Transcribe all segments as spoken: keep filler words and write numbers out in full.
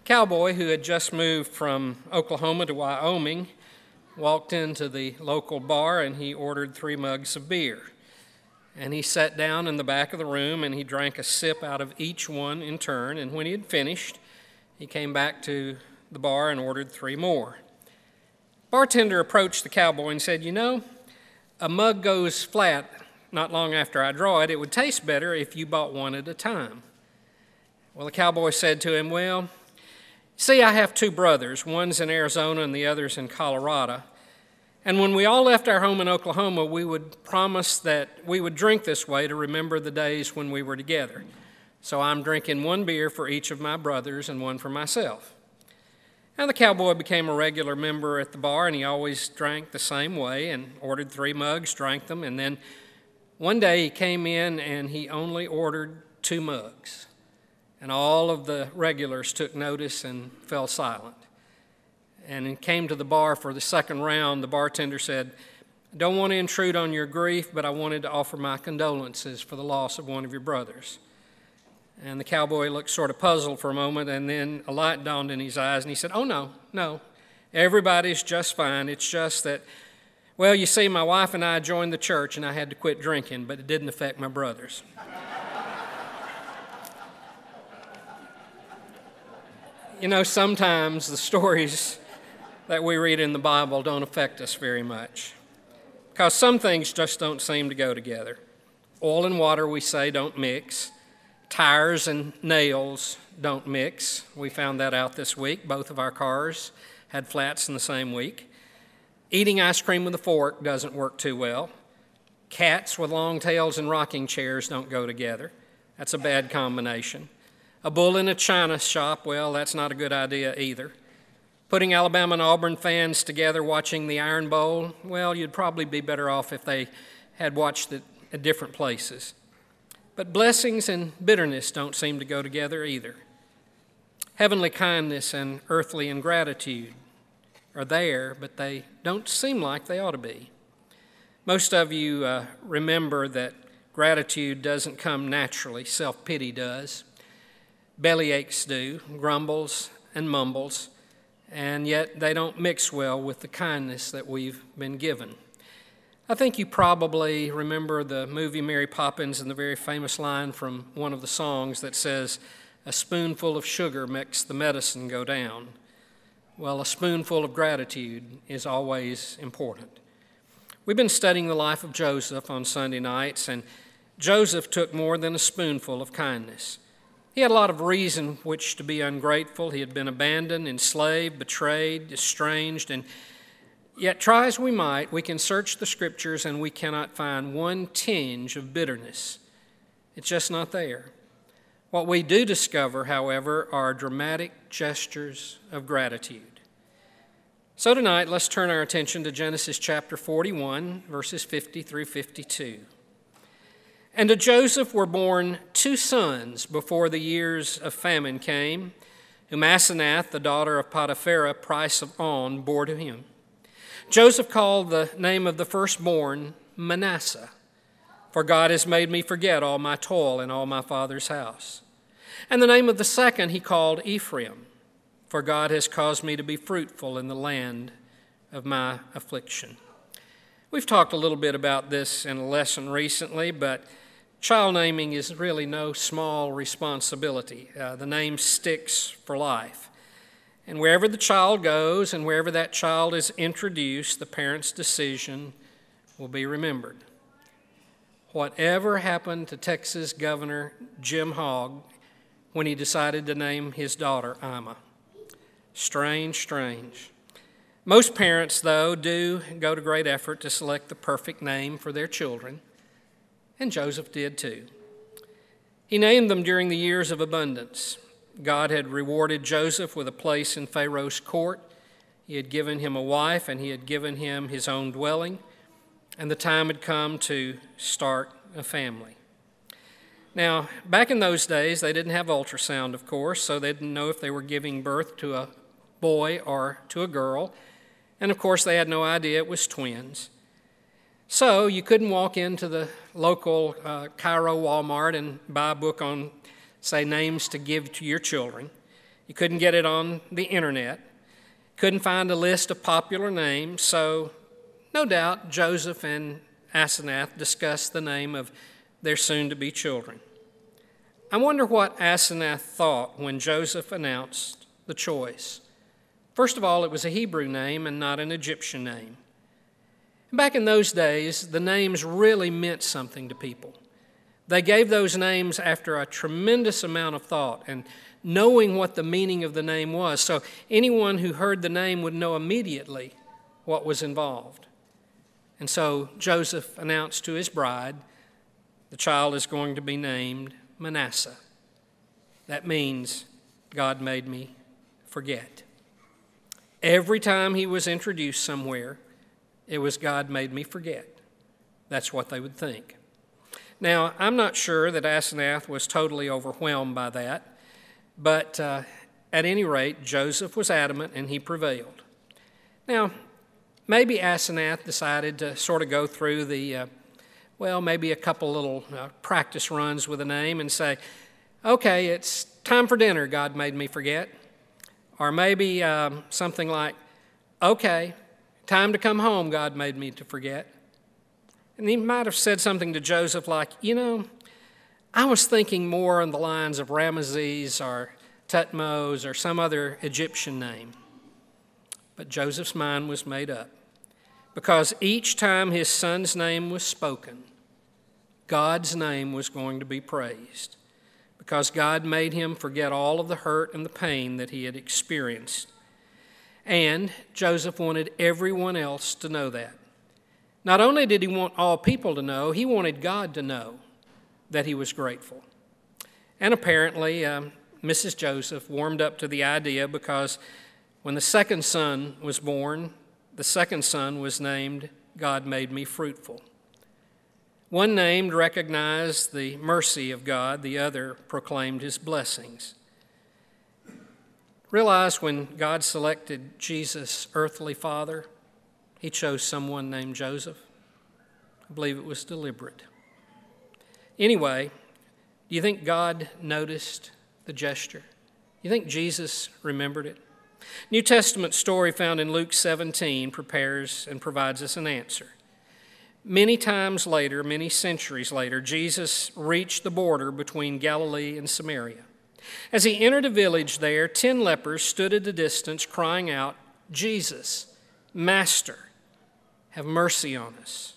cowboy who had just moved from Oklahoma to Wyoming walked into the local bar and he ordered three mugs of beer. And he sat down in the back of the room and he drank a sip out of each one in turn. And when he had finished, he came back to the bar and ordered three more. Bartender approached the cowboy and said, "You know, a mug goes flat not long after I draw it. It would taste better if you bought one at a time." Well, the cowboy said to him, "Well, see, I have two brothers. One's in Arizona and the other's in Colorado. And when we all left our home in Oklahoma, we would promise that we would drink this way to remember the days when we were together. So I'm drinking one beer for each of my brothers and one for myself." And the cowboy became a regular member at the bar, and he always drank the same way and ordered three mugs, drank them, and then one day he came in and he only ordered two mugs. And all of the regulars took notice and fell silent. And he came to the bar for the second round. The bartender said, "I don't want to intrude on your grief, but I wanted to offer my condolences for the loss of one of your brothers." And the cowboy looked sort of puzzled for a moment, and then a light dawned in his eyes, and he said, "Oh, no, no, everybody's just fine. It's just that, well, you see, my wife and I joined the church, and I had to quit drinking, but it didn't affect my brothers." You know, sometimes the stories that we read in the Bible don't affect us very much, because some things just don't seem to go together. Oil and water, we say, don't mix. Tires and nails don't mix. We found that out this week. Both of our cars had flats in the same week. Eating ice cream with a fork doesn't work too well. Cats with long tails and rocking chairs don't go together. That's a bad combination. A bull in a china shop, well, that's not a good idea either. Putting Alabama and Auburn fans together watching the Iron Bowl, well, you'd probably be better off if they had watched it at different places. But blessings and bitterness don't seem to go together either. Heavenly kindness and earthly ingratitude are there, but they don't seem like they ought to be. Most of you uh, remember that gratitude doesn't come naturally. Self-pity does. Bellyaches do, grumbles and mumbles, and yet they don't mix well with the kindness that we've been given. I think you probably remember the movie Mary Poppins and the very famous line from one of the songs that says, "A spoonful of sugar makes the medicine go down." Well, a spoonful of gratitude is always important. We've been studying the life of Joseph on Sunday nights, and Joseph took more than a spoonful of kindness. He had a lot of reason which to be ungrateful. He had been abandoned, enslaved, betrayed, estranged, and yet try as we might, we can search the Scriptures and we cannot find one tinge of bitterness. It's just not there. What we do discover, however, are dramatic gestures of gratitude. So tonight, let's turn our attention to Genesis chapter forty-one, verses fifty through fifty-two. "And to Joseph were born two sons before the years of famine came, whom Asenath, the daughter of Potipherah, price of On, bore to him. Joseph called the name of the firstborn Manasseh, for God has made me forget all my toil in all my father's house. And the name of the second he called Ephraim, for God has caused me to be fruitful in the land of my affliction." We've talked a little bit about this in a lesson recently, but child naming is really no small responsibility. Uh, the name sticks for life. And wherever the child goes and wherever that child is introduced, the parent's decision will be remembered. Whatever happened to Texas Governor Jim Hogg when he decided to name his daughter Ima? Strange, strange. Most parents, though, do go to great effort to select the perfect name for their children, and Joseph did too. He named them during the years of abundance. God had rewarded Joseph with a place in Pharaoh's court. He had given him a wife, and he had given him his own dwelling, and the time had come to start a family. Now, back in those days, they didn't have ultrasound, of course, so they didn't know if they were giving birth to a boy or to a girl, and of course, they had no idea it was twins. So you couldn't walk into the local uh, Cairo Walmart and buy a book on, say, names to give to your children. You couldn't get it on the internet. Couldn't find a list of popular names, so no doubt Joseph and Asenath discussed the name of their soon-to-be children. I wonder what Asenath thought when Joseph announced the choice. First of all, it was a Hebrew name and not an Egyptian name. Back in those days, the names really meant something to people. They gave those names after a tremendous amount of thought and knowing what the meaning of the name was. So anyone who heard the name would know immediately what was involved. And so Joseph announced to his bride, the child is going to be named Manasseh. That means God made me forget. Every time he was introduced somewhere, it was God made me forget. That's what they would think. Now, I'm not sure that Asenath was totally overwhelmed by that, but uh, at any rate, Joseph was adamant and he prevailed. Now, maybe Asenath decided to sort of go through the, uh, well, maybe a couple little uh, practice runs with a name and say, okay, it's time for dinner, God made me forget. Or maybe um, something like, okay, time to come home, God made me to forget. And he might have said something to Joseph like, you know, I was thinking more on the lines of Ramesses or Thutmose or some other Egyptian name. But Joseph's mind was made up, because each time his son's name was spoken, God's name was going to be praised, because God made him forget all of the hurt and the pain that he had experienced. And Joseph wanted everyone else to know that. Not only did he want all people to know, he wanted God to know that he was grateful. And apparently, um, Missus Joseph warmed up to the idea, because when the second son was born, the second son was named God Made Me Fruitful. One named recognized the mercy of God, the other proclaimed his blessings. Realize when God selected Jesus' earthly father, he chose someone named Joseph. I believe it was deliberate. Anyway, do you think God noticed the gesture? You think Jesus remembered it? New Testament story found in Luke seventeen prepares and provides us an answer. Many times later, many centuries later, Jesus reached the border between Galilee and Samaria. As he entered a village there, ten lepers stood at a distance crying out, Jesus, Master, have mercy on us.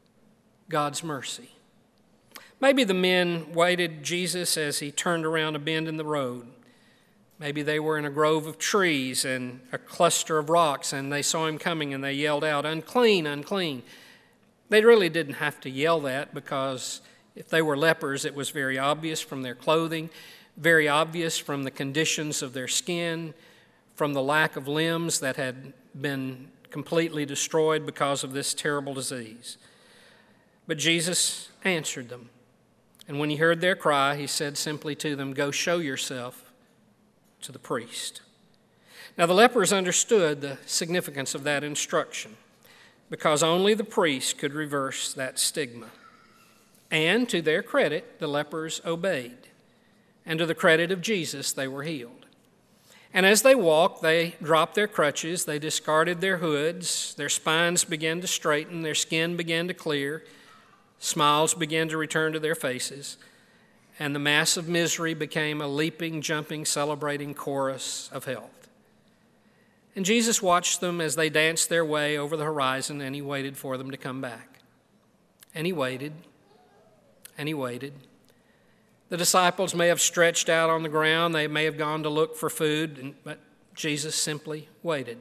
God's mercy. Maybe the men waited Jesus as he turned around a bend in the road. Maybe they were in a grove of trees and a cluster of rocks, and they saw him coming and they yelled out, unclean, unclean. They really didn't have to yell that, because if they were lepers, it was very obvious from their clothing, very obvious from the conditions of their skin, from the lack of limbs that had been completely destroyed because of this terrible disease. But Jesus answered them. And when he heard their cry, he said simply to them, go show yourself to the priest. Now the lepers understood the significance of that instruction, because only the priest could reverse that stigma. And to their credit, the lepers obeyed. And to the credit of Jesus, they were healed. And as they walked, they dropped their crutches, they discarded their hoods, their spines began to straighten, their skin began to clear, smiles began to return to their faces, and the mass of misery became a leaping, jumping, celebrating chorus of health. And Jesus watched them as they danced their way over the horizon, and he waited for them to come back. And he waited, and he waited. The disciples may have stretched out on the ground. They may have gone to look for food, but Jesus simply waited.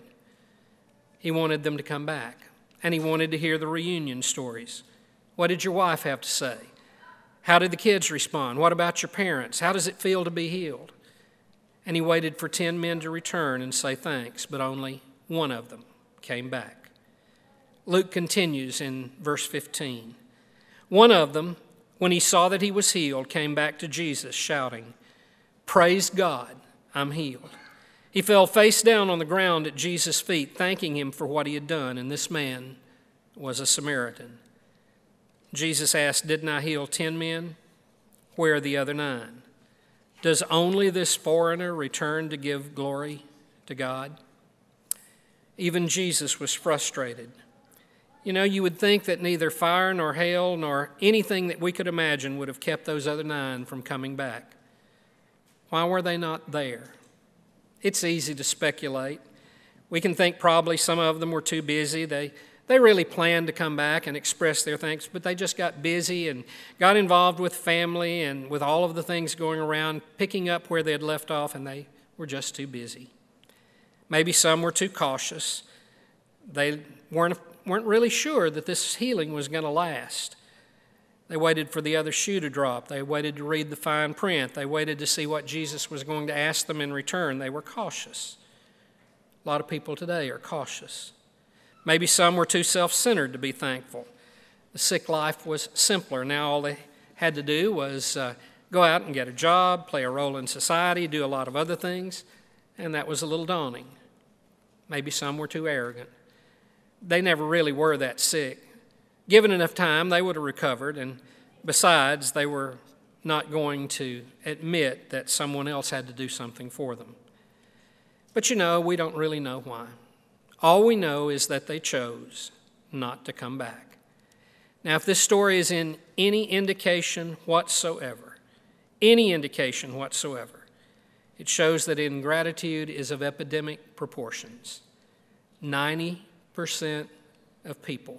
He wanted them to come back, and he wanted to hear the reunion stories. What did your wife have to say? How did the kids respond? What about your parents? How does it feel to be healed? And he waited for ten men to return and say thanks, but only one of them came back. Luke continues in verse fifteen. One of them, when he saw that he was healed, came back to Jesus shouting, praise God, I'm healed. He fell face down on the ground at Jesus' feet, thanking him for what he had done, and this man was a Samaritan. Jesus asked, didn't I heal ten men? Where are the other nine? Does only this foreigner return to give glory to God? Even Jesus was frustrated. You know, you would think that neither fire nor hail nor anything that we could imagine would have kept those other nine from coming back. Why were they not there? It's easy to speculate. We can think probably some of them were too busy. They, they really planned to come back and express their thanks, but they just got busy and got involved with family and with all of the things going around, picking up where they had left off, and they were just too busy. Maybe some were too cautious. They weren't, weren't really sure that this healing was going to last. They waited for the other shoe to drop. They waited to read the fine print. They waited to see what Jesus was going to ask them in return. They were cautious. A lot of people today are cautious. Maybe some were too self-centered to be thankful. The sick life was simpler. Now all they had to do was uh, go out and get a job, play a role in society, do a lot of other things, and that was a little daunting. Maybe some were too arrogant. They never really were that sick. Given enough time, they would have recovered, and besides, they were not going to admit that someone else had to do something for them. But you know, we don't really know why. All we know is that they chose not to come back. Now, if this story is in any indication whatsoever, any indication whatsoever, it shows that ingratitude is of epidemic proportions. ninety percent of people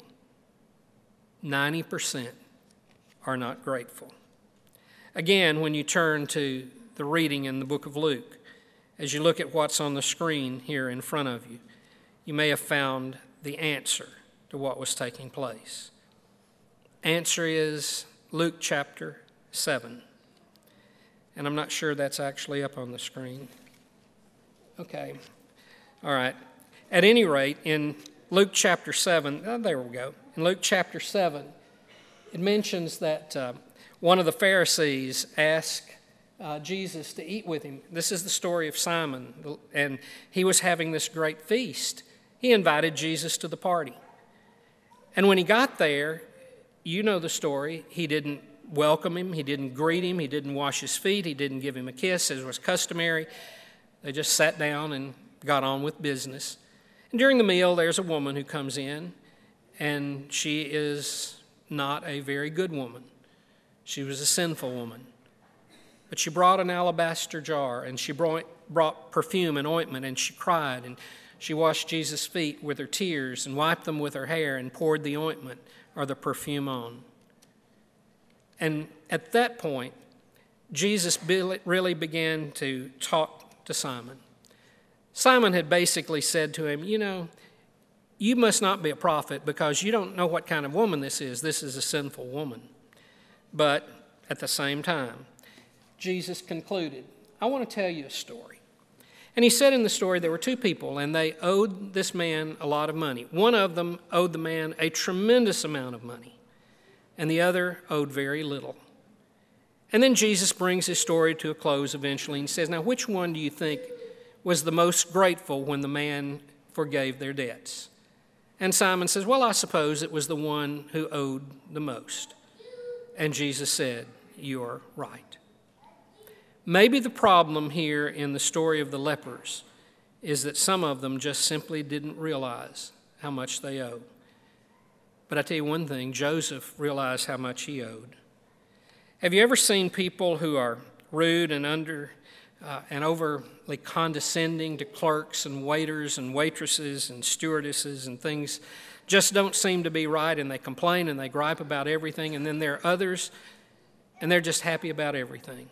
ninety percent are not grateful. Again, when you turn to the reading in the book of Luke, as you look at what's on the screen here in front of you, you may have found the answer to what was taking place. Answer is Luke chapter seven. And I'm not sure that's actually up on the screen. Okay. All right. At any rate, in Luke chapter seven, oh, there we go. In Luke chapter seven, it mentions that uh, one of the Pharisees asked uh, Jesus to eat with him. This is the story of Simon, and he was having this great feast. He invited Jesus to the party. And when he got there, you know the story, he didn't welcome him, he didn't greet him, he didn't wash his feet, he didn't give him a kiss as was customary. They just sat down and got on with business. And during the meal, there's a woman who comes in, and she is not a very good woman. She was a sinful woman. But she brought an alabaster jar, and she brought, brought perfume and ointment, and she cried, and she washed Jesus' feet with her tears and wiped them with her hair and poured the ointment or the perfume on. And at that point, Jesus really began to talk to Simon. Simon had basically said to him, you know, you must not be a prophet because you don't know what kind of woman this is. This is a sinful woman. But at the same time, Jesus concluded, I want to tell you a story. And he said in the story there were two people, and they owed this man a lot of money. One of them owed the man a tremendous amount of money, and the other owed very little. And then Jesus brings his story to a close eventually and says, now, which one do you think was the most grateful when the man forgave their debts? And Simon says, well, I suppose it was the one who owed the most. And Jesus said, you're right. Maybe the problem here in the story of the lepers is that some of them just simply didn't realize how much they owe. But I tell you one thing, Joseph realized how much he owed. Have you ever seen people who are rude and under uh, and overly condescending to clerks and waiters and waitresses and stewardesses, and things just don't seem to be right, and they complain and they gripe about everything, and then there are others and they're just happy about everything?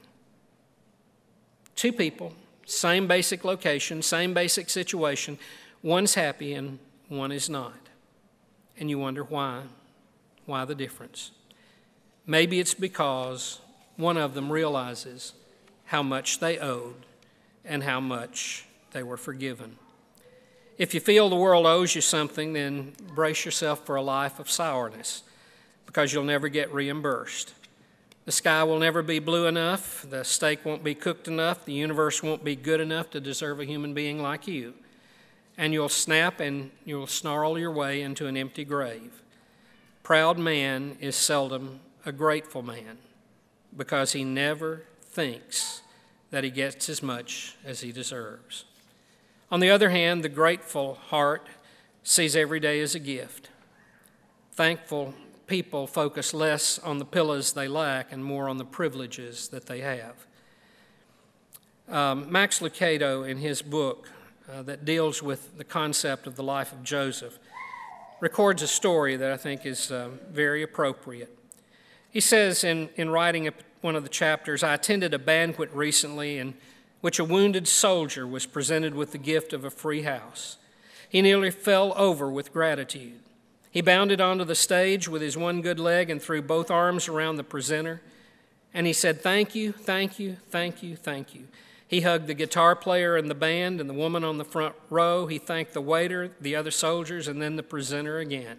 Two people, same basic location, same basic situation. One's happy and one is not. And you wonder why. Why the difference? Maybe it's because one of them realizes how much they owed and how much they were forgiven. If you feel the world owes you something, then brace yourself for a life of sourness because you'll never get reimbursed. The sky will never be blue enough, the steak won't be cooked enough, the universe won't be good enough to deserve a human being like you. And you'll snap and you'll snarl your way into an empty grave. Proud man is seldom a grateful man because he never thinks that he gets as much as he deserves. On the other hand, the grateful heart sees every day as a gift. Thankful people focus less on the pillars they lack and more on the privileges that they have. Um, Max Lucado, in his book uh, that deals with the concept of the life of Joseph, records a story that I think is uh, very appropriate. He says in, in writing a, one of the chapters, "I attended a banquet recently in which a wounded soldier was presented with the gift of a free house. He nearly fell over with gratitude. He bounded onto the stage with his one good leg and threw both arms around the presenter, and he said, 'Thank you, thank you, thank you, thank you.' He hugged the guitar player and the band and the woman on the front row. He thanked the waiter, the other soldiers, and then the presenter again."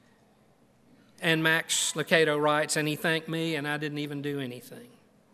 And Max Lucado writes, "And he thanked me, and I didn't even do anything."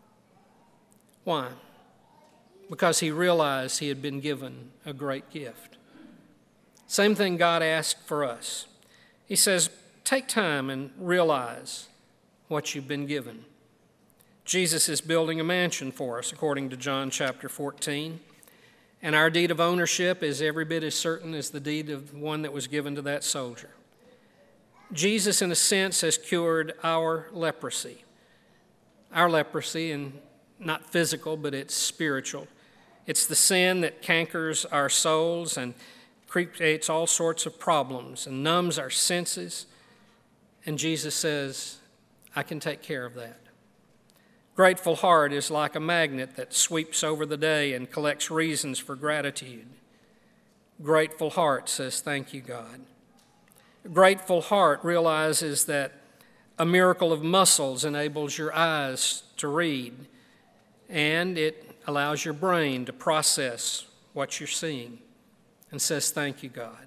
Why? Because he realized he had been given a great gift. Same thing God asked for us. He says, take time and realize what you've been given. Jesus is building a mansion for us, according to John chapter fourteen. And our deed of ownership is every bit as certain as the deed of one that was given to that soldier. Jesus, in a sense, has cured our leprosy. Our leprosy, and not physical, but it's spiritual. It's the sin that cankers our souls and creates all sorts of problems and numbs our senses. And Jesus says, I can take care of that. Grateful heart is like a magnet that sweeps over the day and collects reasons for gratitude. Grateful heart says, thank you, God. A grateful heart realizes that a miracle of muscles enables your eyes to read, and it allows your brain to process what you're seeing, and says, thank you, God.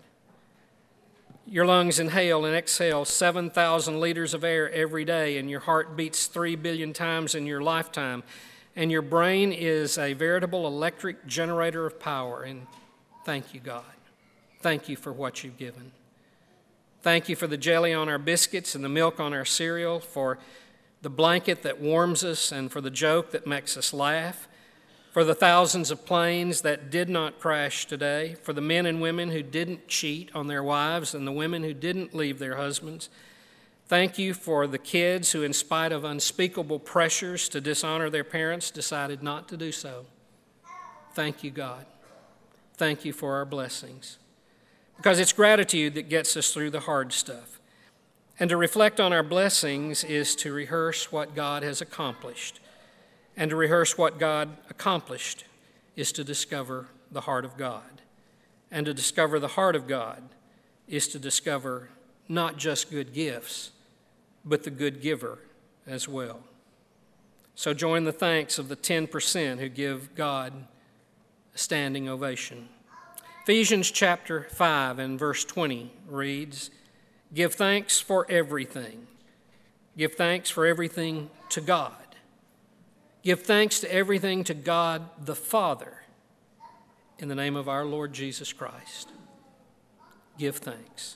Your lungs inhale and exhale seven thousand liters of air every day, and your heart beats three billion times in your lifetime, and your brain is a veritable electric generator of power, and thank you, God. Thank you for what you've given. Thank you for the jelly on our biscuits and the milk on our cereal, for the blanket that warms us and for the joke that makes us laugh, for the thousands of planes that did not crash today, for the men and women who didn't cheat on their wives and the women who didn't leave their husbands. Thank you for the kids who, in spite of unspeakable pressures to dishonor their parents, decided not to do so. Thank you, God. Thank you for our blessings. Because it's gratitude that gets us through the hard stuff. And to reflect on our blessings is to rehearse what God has accomplished. And to rehearse what God accomplished is to discover the heart of God. And to discover the heart of God is to discover not just good gifts, but the good giver as well. So join the thanks of the ten percent who give God a standing ovation. Ephesians chapter five and verse twenty reads, "Give thanks for everything. Give thanks for everything to God. Give thanks to everything to God the Father in the name of our Lord Jesus Christ." Give thanks.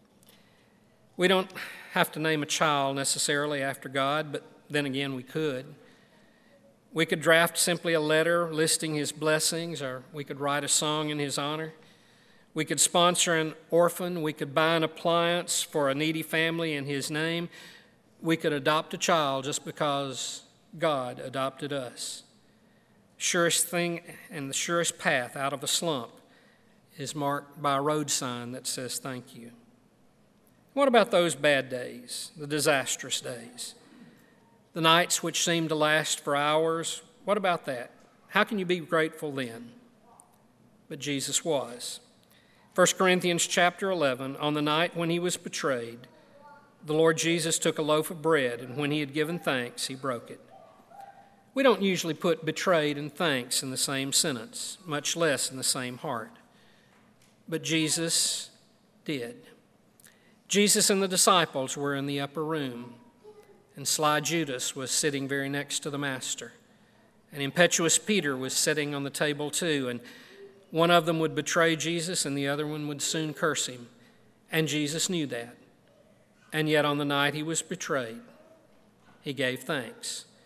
We don't have to name a child necessarily after God, but then again we could. We could draft simply a letter listing his blessings, or we could write a song in his honor. We could sponsor an orphan. We could buy an appliance for a needy family in his name. We could adopt a child just because God adopted us. Surest thing and the surest path out of a slump is marked by a road sign that says thank you. What about those bad days, the disastrous days? The nights which seem to last for hours? What about that? How can you be grateful then? But Jesus was. First Corinthians chapter eleven, on the night when he was betrayed, the Lord Jesus took a loaf of bread, and when he had given thanks, he broke it. We don't usually put betrayed and thanks in the same sentence, much less in the same heart. But Jesus did. Jesus and the disciples were in the upper room, and sly Judas was sitting very next to the Master. And impetuous Peter was sitting on the table too, and one of them would betray Jesus and the other one would soon curse him. And Jesus knew that. And yet on the night he was betrayed, he gave thanks.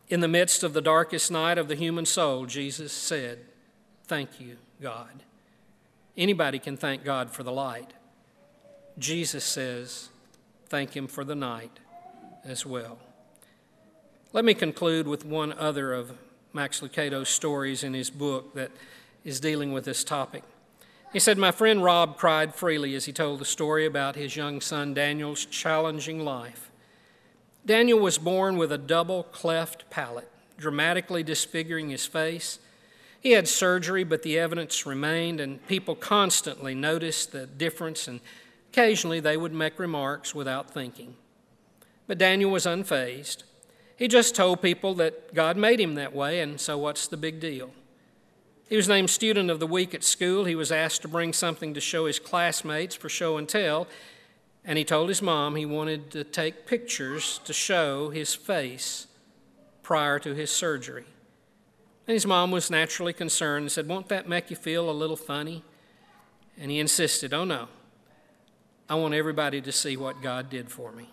In the midst of the darkest night of the human soul, Jesus said, "Thank you, God." Anybody can thank God for the light. Jesus says, thank him for the night as well. Let me conclude with one other of Max Lucado's stories in his book that is dealing with this topic. He said, "My friend Rob cried freely as he told the story about his young son Daniel's challenging life. Daniel was born with a double cleft palate, dramatically disfiguring his face. He had surgery, but the evidence remained, and people constantly noticed the difference, and occasionally they would make remarks without thinking. But Daniel was unfazed. He just told people that God made him that way, and so what's the big deal? He was named Student of the Week at school. He was asked to bring something to show his classmates for show and tell, and he told his mom he wanted to take pictures to show his face prior to his surgery. And his mom was naturally concerned and said, "Won't that make you feel a little funny?" And he insisted, "Oh no, I want everybody to see what God did for me."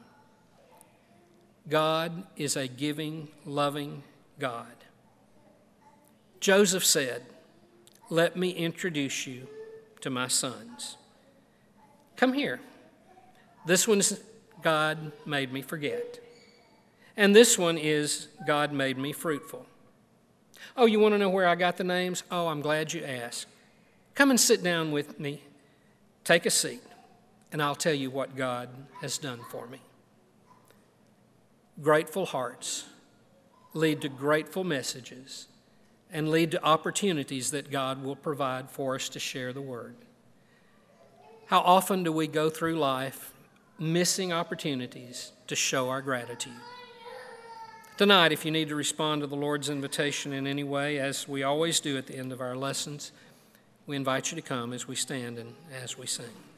God is a giving, loving God. Joseph said, "Let me introduce you to my sons. Come here. This one's God made me forget. And this one is God made me fruitful. Oh, you want to know where I got the names? Oh, I'm glad you asked. Come and sit down with me. Take a seat, and I'll tell you what God has done for me." Grateful hearts lead to grateful messages and lead to opportunities that God will provide for us to share the word. How often do we go through life missing opportunities to show our gratitude? Tonight, if you need to respond to the Lord's invitation in any way, as we always do at the end of our lessons, we invite you to come as we stand and as we sing.